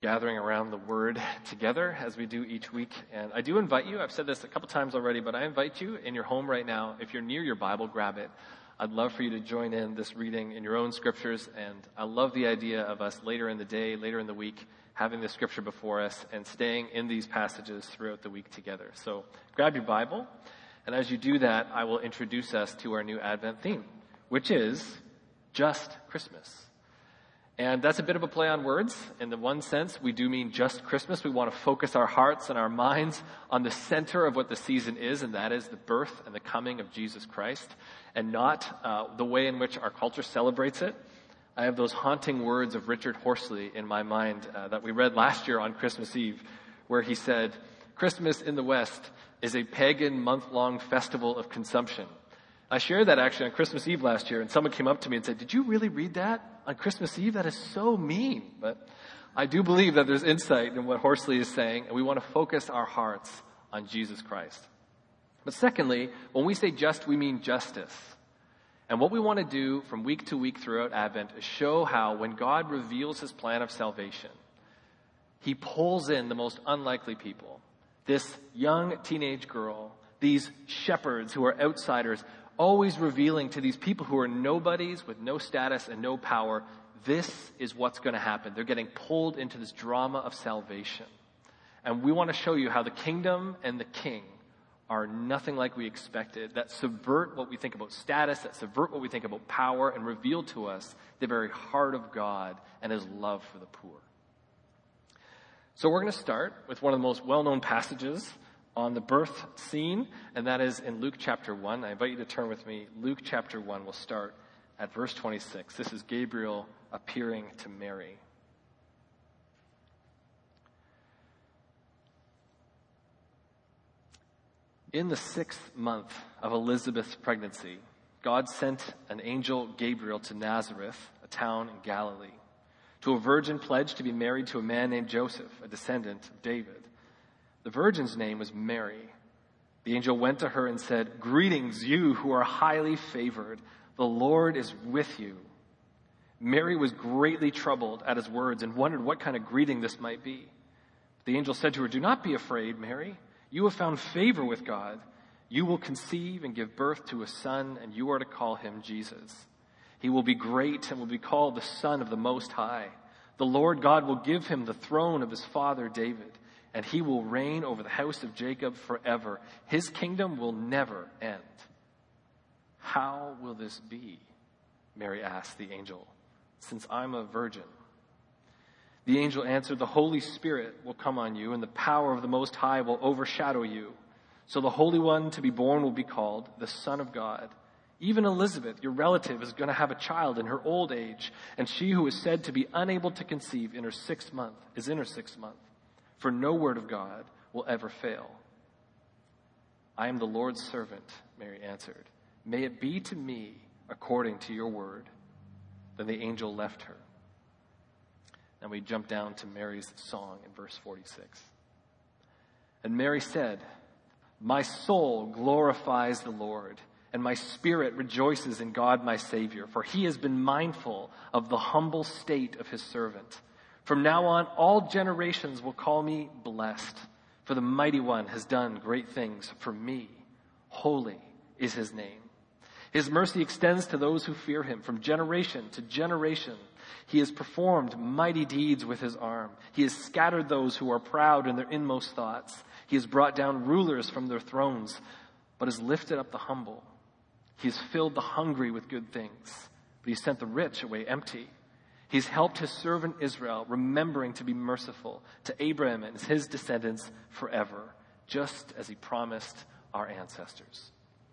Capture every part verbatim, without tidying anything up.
gathering around the Word together as we do each week. And I do invite you, I've said this a couple times already, but I invite you in your home right now, if you're near your Bible, grab it. I'd love for you to join in this reading in your own scriptures, and I love the idea of us later in the day, later in the week, having the scripture before us and staying in these passages throughout the week together. So grab your Bible, and as you do that, I will introduce us to our new Advent theme, which is Just Christmas. And that's a bit of a play on words. In the one sense, we do mean just Christmas. We want to focus our hearts and our minds on the center of what the season is, and that is the birth and the coming of Jesus Christ, and not uh, the way in which our culture celebrates it. I have those haunting words of Richard Horsley in my mind uh, that we read last year on Christmas Eve, where he said, "Christmas in the West is a pagan month-long festival of consumption." I shared that actually on Christmas Eve last year, and someone came up to me and said, "Did you really read that on Christmas Eve? That is so mean." But I do believe that there's insight in what Horsley is saying, and we want to focus our hearts on Jesus Christ. But secondly, when we say just, we mean justice. And what we want to do from week to week throughout Advent is show how when God reveals his plan of salvation, he pulls in the most unlikely people. This young teenage girl, these shepherds who are outsiders, always revealing to these people who are nobodies with no status and no power, this is what's going to happen. They're getting pulled into this drama of salvation. And we want to show you how the kingdom and the king are nothing like we expected, that subvert what we think about status, that subvert what we think about power, and reveal to us the very heart of God and his love for the poor. So we're going to start with one of the most well-known passages on the birth scene, and that is in Luke chapter one. I invite you to turn with me. Luke chapter one, we'll start at verse twenty-six. This is Gabriel appearing to Mary. In the sixth month of Elizabeth's pregnancy, God sent an angel Gabriel to Nazareth, a town in Galilee, to a virgin pledged to be married to a man named Joseph, a descendant of David. The virgin's name was Mary. The angel went to her and said, "Greetings, you who are highly favored. The Lord is with you." Mary was greatly troubled at his words and wondered what kind of greeting this might be. The angel said to her, "Do not be afraid, Mary. You have found favor with God. You will conceive and give birth to a son, and you are to call him Jesus. He will be great and will be called the Son of the Most High. The Lord God will give him the throne of his father David, and he will reign over the house of Jacob forever. His kingdom will never end." "How will this be?" Mary asked the angel, "since I'm a virgin?" The angel answered, "The Holy Spirit will come on you, and the power of the Most High will overshadow you. So the Holy One to be born will be called the Son of God. Even Elizabeth, your relative, is going to have a child in her old age, and she who is said to be unable to conceive in her sixth month is in her sixth month. For no word of God will ever fail." "I am the Lord's servant," Mary answered. "May it be to me according to your word." Then the angel left her. Now we jump down to Mary's song in verse forty-six. "And Mary said, 'My soul glorifies the Lord, and my spirit rejoices in God my Savior, for he has been mindful of the humble state of his servant. From now on, all generations will call me blessed, for the Mighty One has done great things for me. Holy is his name. His mercy extends to those who fear him from generation to generation. He has performed mighty deeds with his arm. He has scattered those who are proud in their inmost thoughts. He has brought down rulers from their thrones, but has lifted up the humble. He has filled the hungry with good things, but he sent the rich away empty. He's helped his servant Israel, remembering to be merciful to Abraham and his descendants forever, just as he promised our ancestors."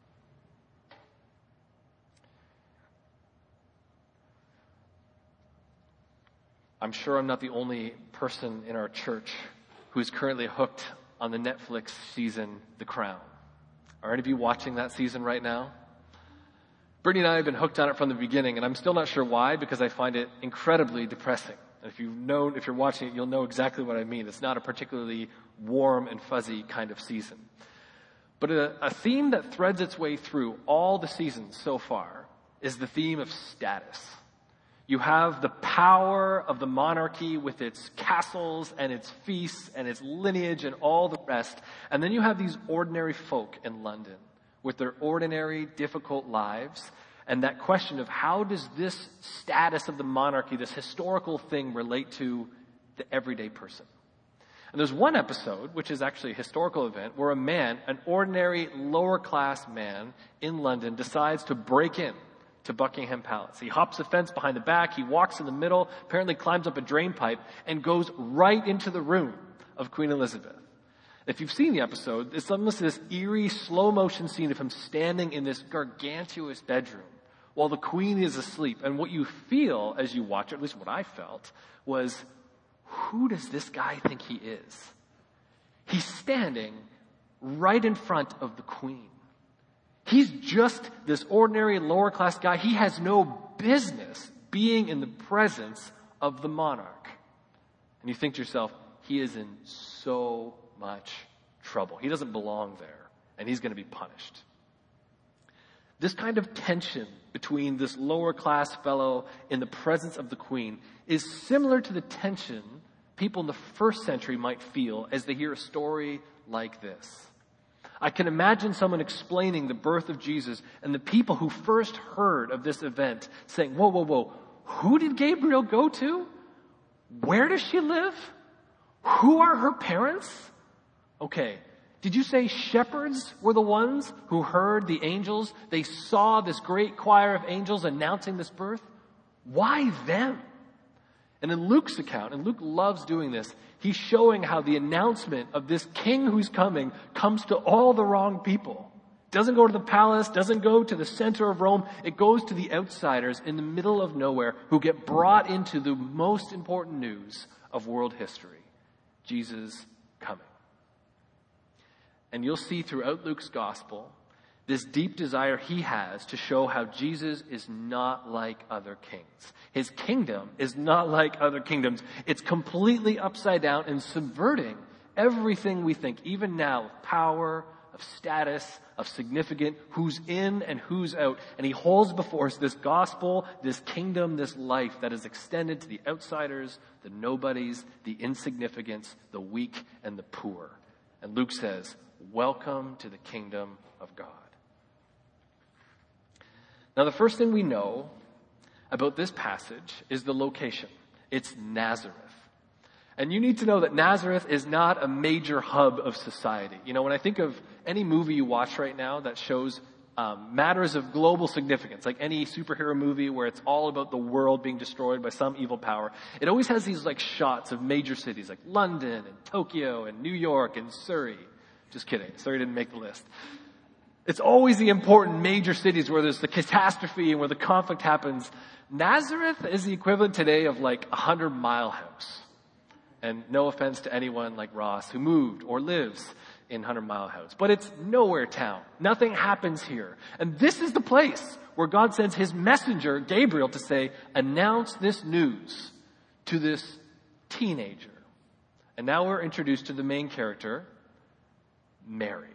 I'm sure I'm not the only person in our church who is currently hooked on the Netflix season, The Crown. Are any of you watching that season right now? Brittany and I have been hooked on it from the beginning, and I'm still not sure why, because I find it incredibly depressing. And if you've known, if you're watching it, you'll know exactly what I mean. It's not a particularly warm and fuzzy kind of season. But a, a theme that threads its way through all the seasons so far is the theme of status. You have the power of the monarchy with its castles and its feasts and its lineage and all the rest. And then you have these ordinary folk in London with their ordinary, difficult lives. And that question of how does this status of the monarchy, this historical thing, relate to the everyday person? And there's one episode, which is actually a historical event, where a man, an ordinary lower-class man in London, decides to break in to Buckingham Palace. He hops the fence behind the back, he walks in the middle, apparently climbs up a drain pipe, and goes right into the room of Queen Elizabeth. If you've seen the episode, it's almost this eerie, slow-motion scene of him standing in this gargantuous bedroom while the Queen is asleep. And what you feel as you watch it, at least what I felt, was, who does this guy think he is? He's standing right in front of the Queen. He's just this ordinary lower class guy. He has no business being in the presence of the monarch. And you think to yourself, he is in so much trouble. He doesn't belong there, and he's going to be punished. This kind of tension between this lower class fellow in the presence of the Queen is similar to the tension people in the first century might feel as they hear a story like this. I can imagine someone explaining the birth of Jesus and the people who first heard of this event saying, whoa, whoa, whoa, who did Gabriel go to? Where does she live? Who are her parents? Okay, did you say shepherds were the ones who heard the angels? They saw this great choir of angels announcing this birth? Why them? And in Luke's account, and Luke loves doing this, he's showing how the announcement of this king who's coming comes to all the wrong people. Doesn't go to the palace, doesn't go to the center of Rome. It goes to the outsiders in the middle of nowhere who get brought into the most important news of world history. Jesus coming. And you'll see throughout Luke's gospel this deep desire he has to show how Jesus is not like other kings. His kingdom is not like other kingdoms. It's completely upside down and subverting everything we think, even now, of power, of status, of significance, who's in and who's out. And he holds before us this gospel, this kingdom, this life that is extended to the outsiders, the nobodies, the insignificants, the weak, and the poor. And Luke says, welcome to the kingdom of God. Now, the first thing we know about this passage is the location. It's Nazareth. And you need to know that Nazareth is not a major hub of society. You know, when I think of any movie you watch right now that shows um, matters of global significance, like any superhero movie where it's all about the world being destroyed by some evil power, it always has these like shots of major cities like London and Tokyo and New York and Surrey. Just kidding. Surrey didn't make the list. It's always the important major cities where there's the catastrophe and where the conflict happens. Nazareth is the equivalent today of like a hundred mile house. And no offense to anyone like Ross who moved or lives in Hundred Mile House. But it's nowhere town. Nothing happens here. And this is the place where God sends his messenger, Gabriel, to say, announce this news to this teenager. And now we're introduced to the main character, Mary.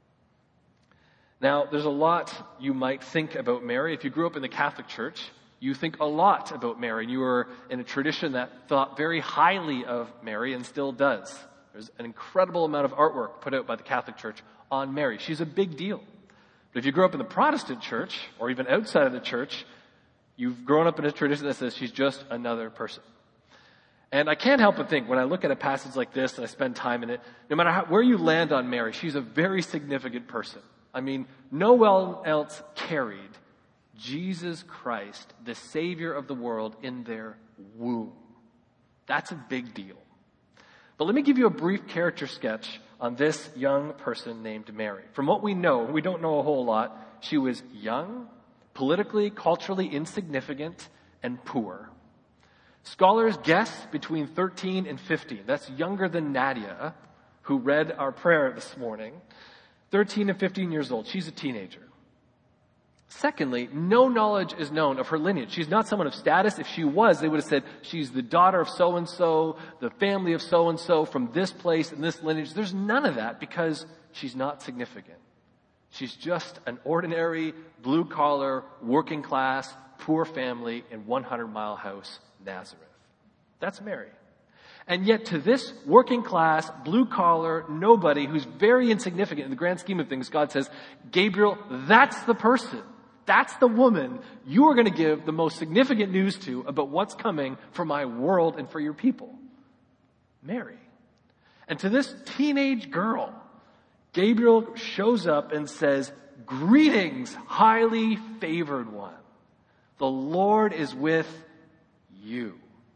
Now, there's a lot you might think about Mary. If you grew up in the Catholic Church, you think a lot about Mary. You were in a tradition that thought very highly of Mary and still does. There's an incredible amount of artwork put out by the Catholic Church on Mary. She's a big deal. But if you grew up in the Protestant church, or even outside of the church, you've grown up in a tradition that says she's just another person. And I can't help but think, when I look at a passage like this and I spend time in it, no matter how, where you land on Mary, she's a very significant person. I mean, no one else carried Jesus Christ, the Savior of the world, in their womb. That's a big deal. But let me give you a brief character sketch on this young person named Mary. From what we know, we don't know a whole lot, she was young, politically, culturally insignificant, and poor. Scholars guess between thirteen and fifteen. That's younger than Nadia, who read our prayer this morning. thirteen and fifteen years old. She's a teenager. Secondly, no knowledge is known of her lineage. She's not someone of status. If she was, they would have said, she's the daughter of so-and-so, the family of so-and-so from this place and this lineage. There's none of that because she's not significant. She's just an ordinary, blue-collar, working-class, poor family in one hundred mile house, Nazareth. That's Mary. And yet to this working class, blue collar, nobody who's very insignificant in the grand scheme of things, God says, Gabriel, that's the person. That's the woman you are going to give the most significant news to about what's coming for my world and for your people. Mary. And to this teenage girl, Gabriel shows up and says, greetings, highly favored one. The Lord is with you.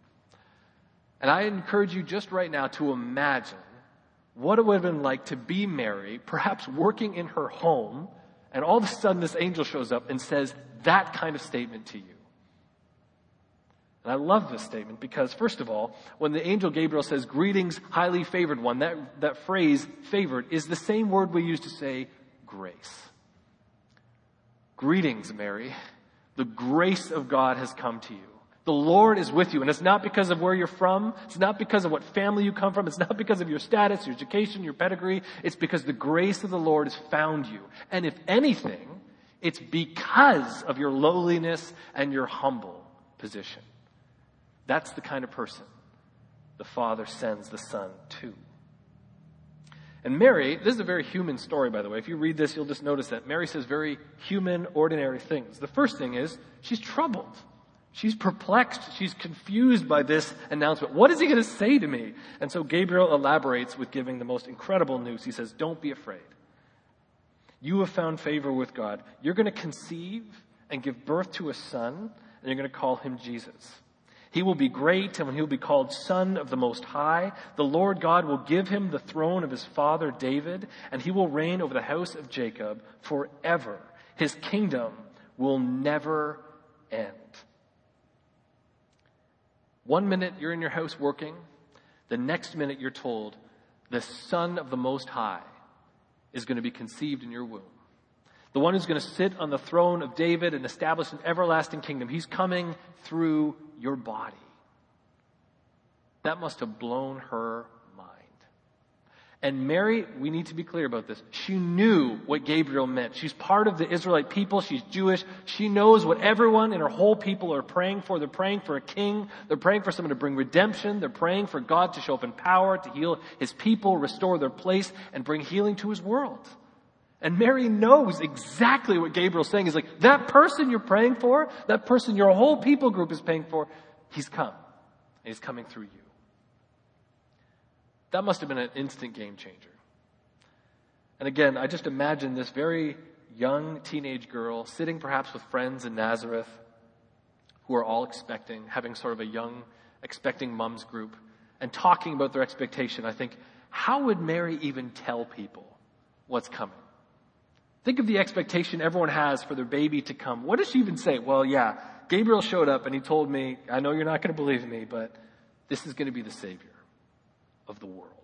And I encourage you just right now to imagine what it would have been like to be Mary, perhaps working in her home, and all of a sudden this angel shows up and says that kind of statement to you. And I love this statement because, first of all, when the angel Gabriel says, greetings, highly favored one, that, that phrase, favored, is the same word we use to say grace. Greetings, Mary. The grace of God has come to you. The Lord is with you. And it's not because of where you're from. It's not because of what family you come from. It's not because of your status, your education, your pedigree. It's because the grace of the Lord has found you. And if anything, it's because of your lowliness and your humble position. That's the kind of person the Father sends the Son to. And Mary, this is a very human story, by the way. If you read this, you'll just notice that Mary says very human, ordinary things. The first thing is she's troubled. She's perplexed. She's confused by this announcement. What is he going to say to me? And so Gabriel elaborates with giving the most incredible news. He says, don't be afraid. You have found favor with God. You're going to conceive and give birth to a son, and you're going to call him Jesus. He will be great, and he will be called Son of the Most High. The Lord God will give him the throne of his father David, and he will reign over the house of Jacob forever. His kingdom will never end. One minute you're in your house working. The next minute you're told the Son of the Most High is going to be conceived in your womb. The one who's going to sit on the throne of David and establish an everlasting kingdom. He's coming through your body. That must have blown her mind. And Mary, we need to be clear about this. She knew what Gabriel meant. She's part of the Israelite people. She's Jewish. She knows what everyone in her whole people are praying for. They're praying for a king. They're praying for someone to bring redemption. They're praying for God to show up in power, to heal his people, restore their place, and bring healing to his world. And Mary knows exactly what Gabriel's saying. He's like, that person you're praying for, that person your whole people group is praying for, he's come. And he's coming through you. That must have been an instant game changer. And again, I just imagine this very young teenage girl sitting perhaps with friends in Nazareth who are all expecting, having sort of a young expecting mums group and talking about their expectation. I think, how would Mary even tell people what's coming? Think of the expectation everyone has for their baby to come. What does she even say? Well, yeah, Gabriel showed up and he told me, I know you're not going to believe me, but this is going to be the Savior of the world.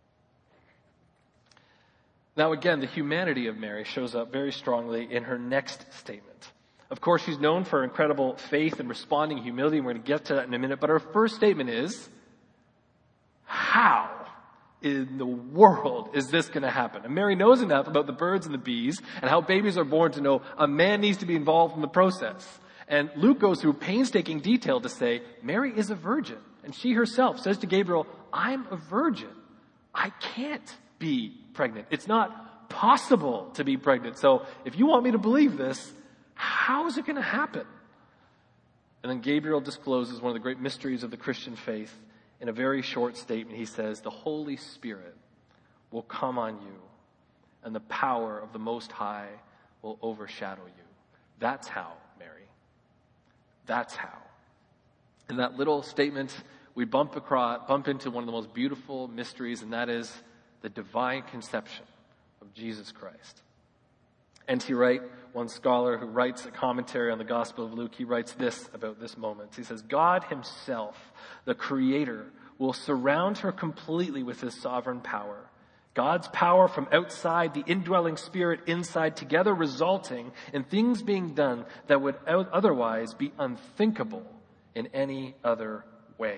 Now again, the humanity of Mary shows up very strongly in her next statement. Of course, she's known for her incredible faith and responding humility, and we're going to get to that in a minute, but her first statement is, how in the world is this going to happen? And Mary knows enough about the birds and the bees and how babies are born to know a man needs to be involved in the process. And Luke goes through painstaking detail to say, Mary is a virgin. And she herself says to Gabriel, I'm a virgin. I can't be pregnant. It's not possible to be pregnant. So if you want me to believe this, how is it going to happen? And then Gabriel discloses one of the great mysteries of the Christian faith. In a very short statement, he says, the Holy Spirit will come on you, and the power of the Most High will overshadow you. That's how, Mary. That's how. In that little statement, we bump across, bump into one of the most beautiful mysteries, and that is the divine conception of Jesus Christ. N T Wright, one scholar who writes a commentary on the Gospel of Luke, he writes this about this moment. He says, God himself, the Creator, will surround her completely with his sovereign power. God's power from outside, the indwelling Spirit inside, together resulting in things being done that would otherwise be unthinkable in any other way.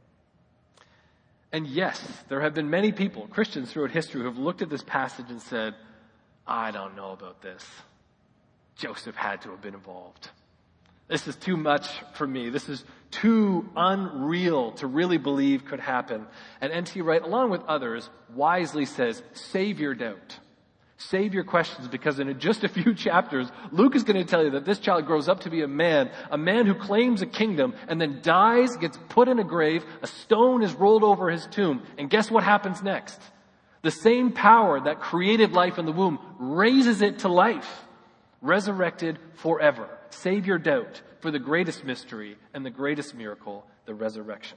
And yes, there have been many people, Christians throughout history, who have looked at this passage and said, I don't know about this. Joseph had to have been involved. This is too much for me. This is too unreal to really believe could happen. And N T Wright, along with others, wisely says, save your doubt. Save your questions, because in just a few chapters, Luke is going to tell you that this child grows up to be a man, a man who claims a kingdom and then dies, gets put in a grave, a stone is rolled over his tomb. And guess what happens next? The same power that created life in the womb raises it to life, resurrected forever. Save your doubt for the greatest mystery and the greatest miracle, the resurrection.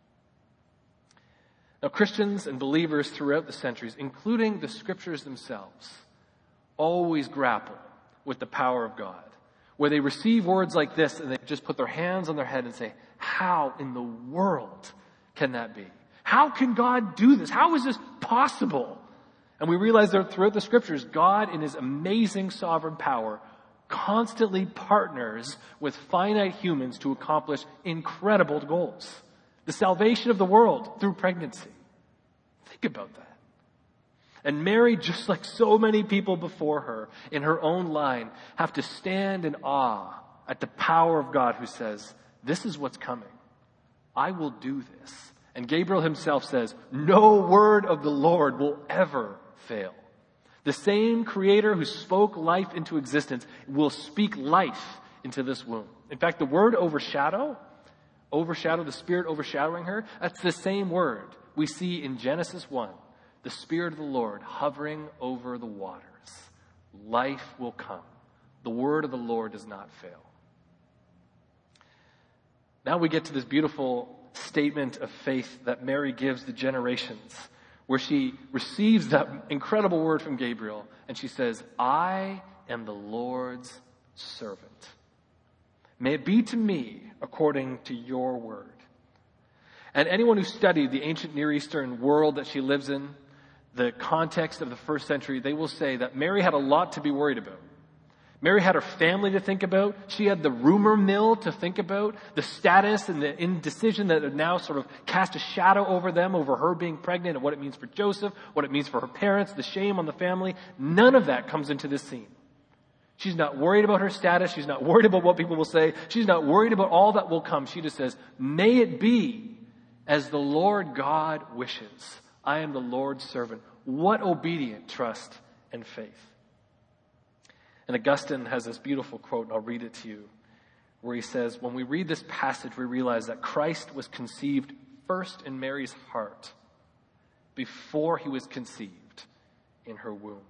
Now, Christians and believers throughout the centuries, including the scriptures themselves, always grapple with the power of God, where they receive words like this and they just put their hands on their head and say, how in the world can that be? How can God do this? How is this possible? And we realize that throughout the scriptures, God in his amazing sovereign power constantly partners with finite humans to accomplish incredible goals. The salvation of the world through pregnancy. Think about that. And Mary, just like so many people before her in her own line, have to stand in awe at the power of God who says, this is what's coming. I will do this. And Gabriel himself says, no word of the Lord will ever fail. The same creator who spoke life into existence will speak life into this womb. In fact, the word overshadow, overshadow, the Spirit overshadowing her, that's the same word we see in Genesis one. The Spirit of the Lord hovering over the waters. Life will come. The word of the Lord does not fail. Now we get to this beautiful statement of faith that Mary gives the generations, where she receives that incredible word from Gabriel, and she says, I am the Lord's servant. May it be to me according to your word. And anyone who studied the ancient Near Eastern world that she lives in, the context of the first century, they will say that Mary had a lot to be worried about. Mary had her family to think about. She had the rumor mill to think about, the status and the indecision that had now sort of cast a shadow over them, over her being pregnant and what it means for Joseph, what it means for her parents, the shame on the family. None of that comes into this scene. She's not worried about her status. She's not worried about what people will say. She's not worried about all that will come. She just says, may it be as the Lord God wishes. I am the Lord's servant. What obedient trust and faith. And Augustine has this beautiful quote, and I'll read it to you, where he says, when we read this passage, we realize that Christ was conceived first in Mary's heart before he was conceived in her womb.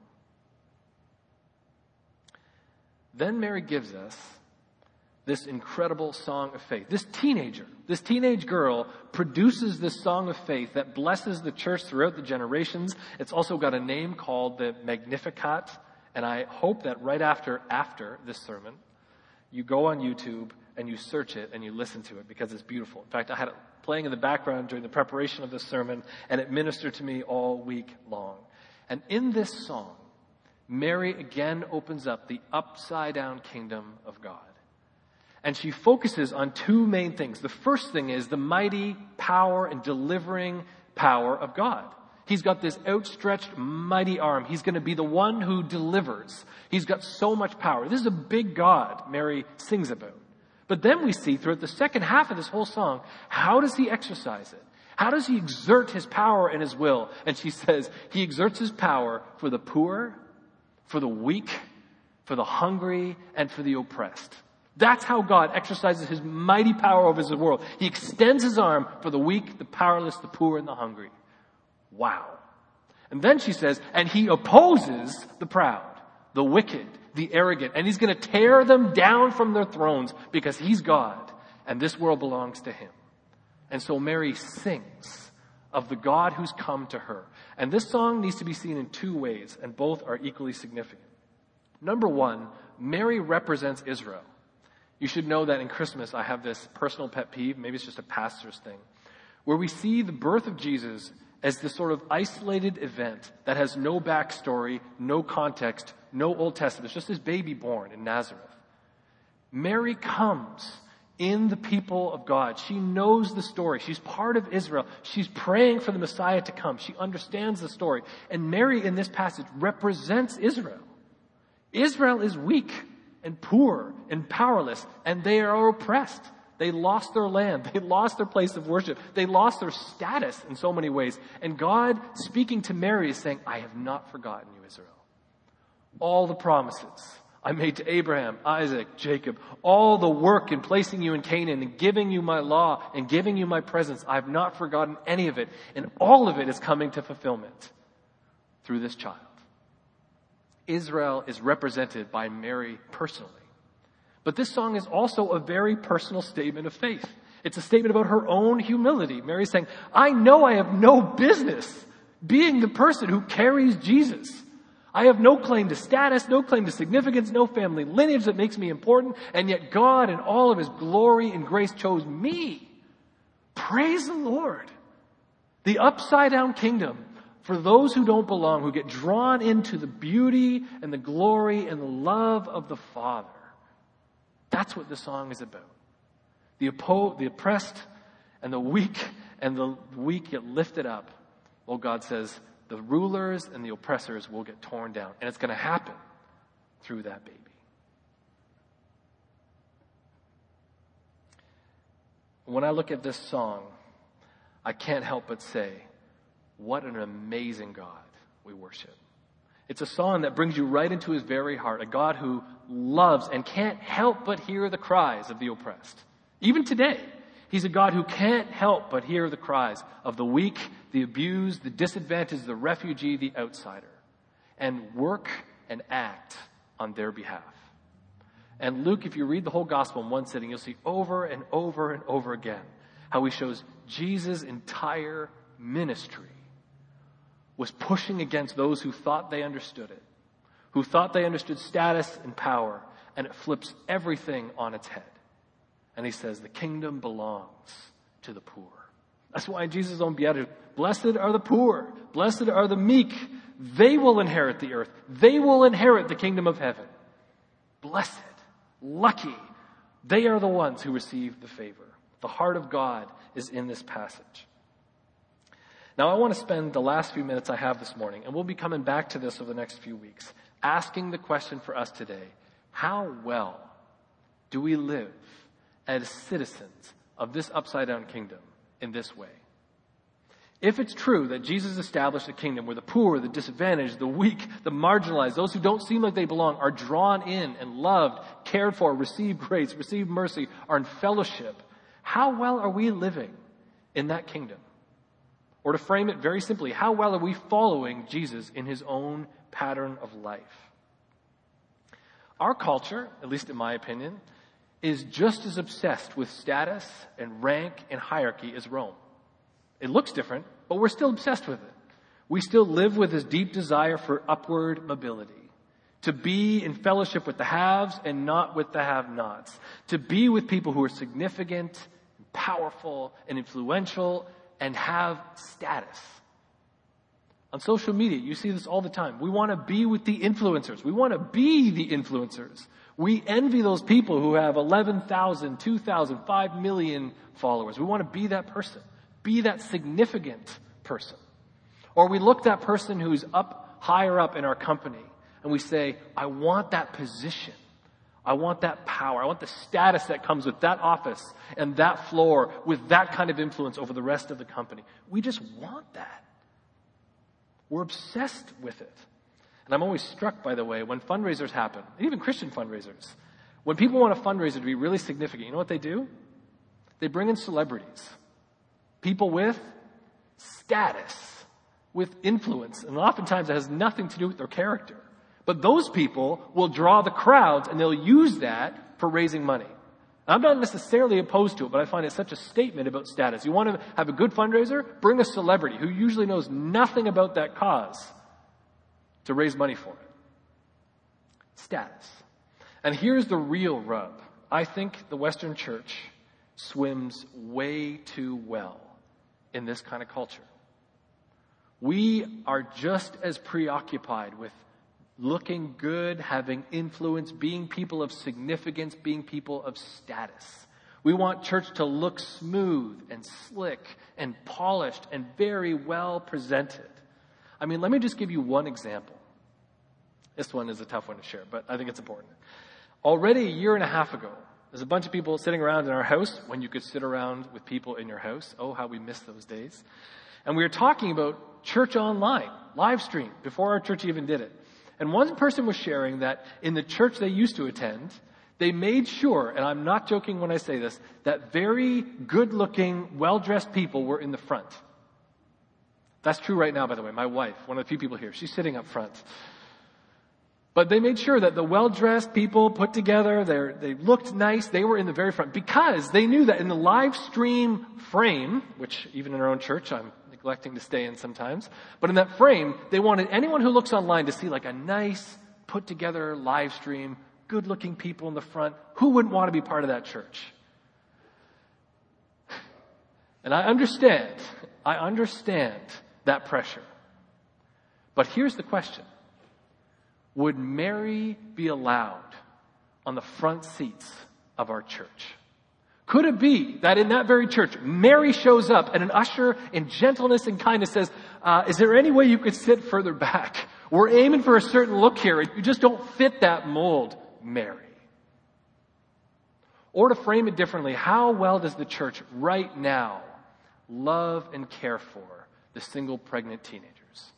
Then Mary gives us this incredible song of faith. This teenager, this teenage girl produces this song of faith that blesses the church throughout the generations. It's also got a name called the Magnificat. And I hope that right after, after this sermon, you go on YouTube and you search it and you listen to it, because it's beautiful. In fact, I had it playing in the background during the preparation of this sermon, and it ministered to me all week long. And in this song, Mary again opens up the upside down kingdom of God. And she focuses on two main things. The first thing is the mighty power and delivering power of God. He's got this outstretched, mighty arm. He's going to be the one who delivers. He's got so much power. This is a big God Mary sings about. But then we see throughout the second half of this whole song, how does he exercise it? How does he exert his power and his will? And she says, he exerts his power for the poor, for the weak, for the hungry, and for the oppressed. That's how God exercises his mighty power over his world. He extends his arm for the weak, the powerless, the poor, and the hungry. Wow. And then she says, and he opposes the proud, the wicked, the arrogant, and he's going to tear them down from their thrones because he's God and this world belongs to him. And so Mary sings of the God who's come to her. And this song needs to be seen in two ways, and both are equally significant. Number one, Mary represents Israel. You should know that in Christmas I have this personal pet peeve, maybe it's just a pastor's thing, where we see the birth of Jesus as this sort of isolated event that has no backstory, no context, no Old Testament. It's just this baby born in Nazareth. Mary comes in the people of God. She knows the story. She's part of Israel. She's praying for the Messiah to come. She understands the story. And Mary in this passage represents Israel. Israel is weak. and poor and powerless, and they are oppressed. They lost their land. They lost their place of worship. They lost their status in so many ways. And God, speaking to Mary, is saying, I have not forgotten you, Israel. All the promises I made to Abraham, Isaac, Jacob, all the work in placing you in Canaan and giving you my law and giving you my presence, I have not forgotten any of it. And all of it is coming to fulfillment through this child. Israel is represented by Mary personally. But this song is also a very personal statement of faith. It's a statement about her own humility. Mary's saying, I know I have no business being the person who carries Jesus. I have no claim to status, no claim to significance, no family lineage that makes me important, and yet God in all of his glory and grace chose me. Praise the Lord. The upside down kingdom for those who don't belong, who get drawn into the beauty and the glory and the love of the Father. That's what the song is about. The, oppo- the oppressed and the weak and the weak get lifted up. Well, God says, the rulers and the oppressors will get torn down. And it's going to happen through that baby. When I look at this song, I can't help but say, what an amazing God we worship. It's a song that brings you right into his very heart, a God who loves and can't help but hear the cries of the oppressed. Even today, he's a God who can't help but hear the cries of the weak, the abused, the disadvantaged, the refugee, the outsider, and work and act on their behalf. And Luke, if you read the whole gospel in one sitting, you'll see over and over and over again how he shows Jesus' entire ministry was pushing against those who thought they understood it, who thought they understood status and power, and it flips everything on its head. And he says, the kingdom belongs to the poor. That's why in Jesus' own beatitude, blessed are the poor, blessed are the meek. They will inherit the earth. They will inherit the kingdom of heaven. Blessed, lucky, they are the ones who receive the favor. The heart of God is in this passage. Now, I want to spend the last few minutes I have this morning, and we'll be coming back to this over the next few weeks, asking the question for us today, how well do we live as citizens of this upside-down kingdom in this way? If it's true that Jesus established a kingdom where the poor, the disadvantaged, the weak, the marginalized, those who don't seem like they belong, are drawn in and loved, cared for, receive grace, receive mercy, are in fellowship, how well are we living in that kingdom? Or to frame it very simply, how well are we following Jesus in his own pattern of life? Our culture, at least in my opinion, is just as obsessed with status and rank and hierarchy as Rome. It looks different, but we're still obsessed with it. We still live with this deep desire for upward mobility, to be in fellowship with the haves and not with the have-nots, to be with people who are significant, and powerful, and influential, and have status. On social media, you see this all the time. We want to be with the influencers. We want to be the influencers. We envy those people who have eleven thousand, two thousand, five million followers. We want to be that person. Be that significant person. Or we look at that person who's up higher up in our company and we say, I want that position. I want that power. I want the status that comes with that office and that floor with that kind of influence over the rest of the company. We just want that. We're obsessed with it. And I'm always struck, by the way, when fundraisers happen, and even Christian fundraisers, when people want a fundraiser to be really significant, you know what they do? They bring in celebrities. People with status, with influence, and oftentimes it has nothing to do with their character. But those people will draw the crowds and they'll use that for raising money. I'm not necessarily opposed to it, but I find it such a statement about status. You want to have a good fundraiser? Bring a celebrity who usually knows nothing about that cause to raise money for it. Status. And here's the real rub. I think the Western church swims way too well in this kind of culture. We are just as preoccupied with looking good, having influence, being people of significance, being people of status. We want church to look smooth and slick and polished and very well presented. I mean, let me just give you one example. This one is a tough one to share, but I think it's important. Already a year and a half ago, there's a bunch of people sitting around in our house when you could sit around with people in your house. Oh, how we miss those days. And we were talking about church online, live stream, before our church even did it. And one person was sharing that in the church they used to attend, they made sure, and I'm not joking when I say this, that very good-looking, well-dressed people were in the front. That's true right now, by the way. My wife, one of the few people here, she's sitting up front. But they made sure that the well-dressed people put together, they looked nice, they were in the very front because they knew that in the live stream frame, which even in our own church I'm neglecting to stay in sometimes, but in that frame, they wanted anyone who looks online to see like a nice, put-together live stream, good-looking people in the front. Who wouldn't want to be part of that church? And I understand, I understand that pressure. But here's the question. Would Mary be allowed on the front seats of our church? Could it be that in that very church, Mary shows up and an usher in gentleness and kindness says, uh, is there any way you could sit further back? We're aiming for a certain look here. You just don't fit that mold, Mary. Or to frame it differently, how well does the church right now love and care for the single pregnant teenagers?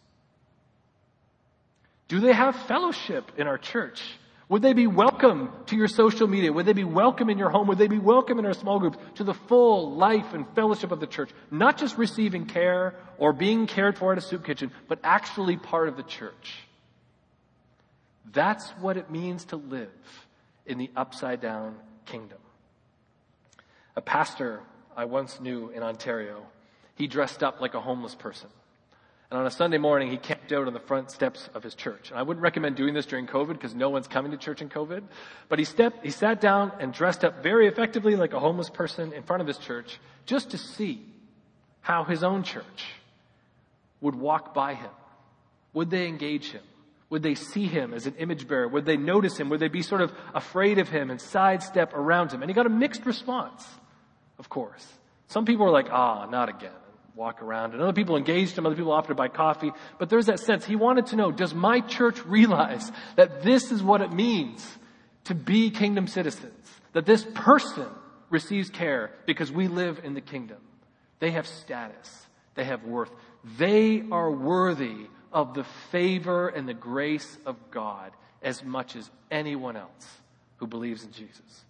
Do they have fellowship in our church? Would they be welcome to your social media? Would they be welcome in your home? Would they be welcome in our small groups to the full life and fellowship of the church? Not just receiving care or being cared for at a soup kitchen, but actually part of the church. That's what it means to live in the upside down kingdom. A pastor I once knew in Ontario, he dressed up like a homeless person. And on a Sunday morning, he camped out on the front steps of his church. And I wouldn't recommend doing this during COVID because no one's coming to church in COVID. But he stepped, he sat down and dressed up very effectively like a homeless person in front of his church just to see how his own church would walk by him. Would they engage him? Would they see him as an image bearer? Would they notice him? Would they be sort of afraid of him and sidestep around him? And he got a mixed response, of course. Some people were like, ah, not again. Walk around. And other people engaged him. Other people offered to buy coffee. But there's that sense. He wanted to know, does my church realize that this is what it means to be kingdom citizens? That this person receives care because we live in the kingdom. They have status. They have worth. They are worthy of the favor and the grace of God as much as anyone else who believes in Jesus.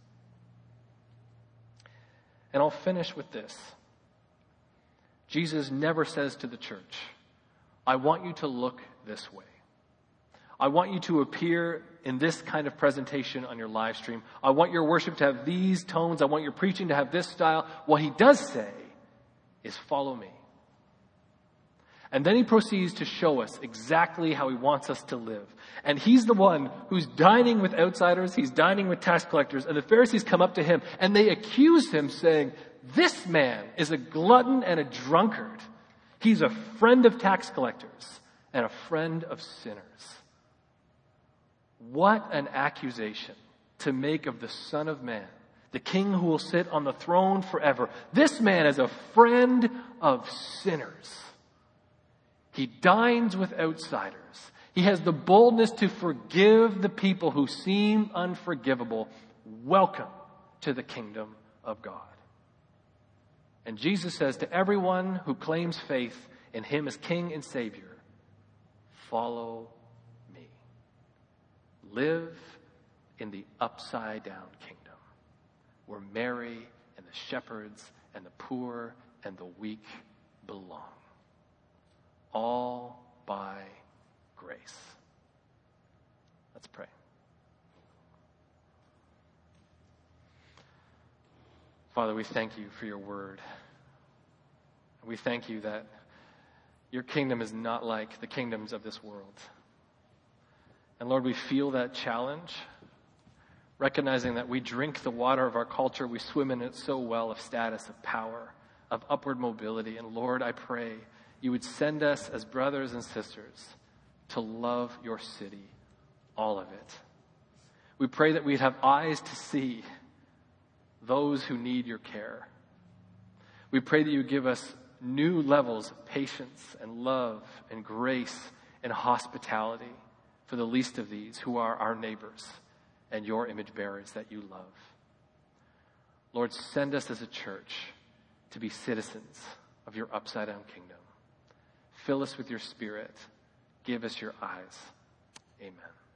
And I'll finish with this. Jesus never says to the church, I want you to look this way. I want you to appear in this kind of presentation on your live stream. I want your worship to have these tones. I want your preaching to have this style. What he does say is follow me. And then he proceeds to show us exactly how he wants us to live. And he's the one who's dining with outsiders. He's dining with tax collectors. And the Pharisees come up to him and they accuse him saying, this man is a glutton and a drunkard. He's a friend of tax collectors and a friend of sinners. What an accusation to make of the Son of Man, the King who will sit on the throne forever. This man is a friend of sinners. He dines with outsiders. He has the boldness to forgive the people who seem unforgivable. Welcome to the kingdom of God. And Jesus says to everyone who claims faith in him as King and Savior, follow me. Live in the upside down kingdom where Mary and the shepherds and the poor and the weak belong. All by grace. Let's pray. Father, we thank you for your word. We thank you that your kingdom is not like the kingdoms of this world. And Lord, we feel that challenge, recognizing that we drink the water of our culture, we swim in it so well of status, of power, of upward mobility. And Lord, I pray you would send us as brothers and sisters to love your city, all of it. We pray that we'd have eyes to see those who need your care. We pray that you give us new levels of patience and love and grace and hospitality for the least of these who are our neighbors and your image bearers that you love. Lord, send us as a church to be citizens of your upside-down kingdom. Fill us with your Spirit. Give us your eyes. Amen.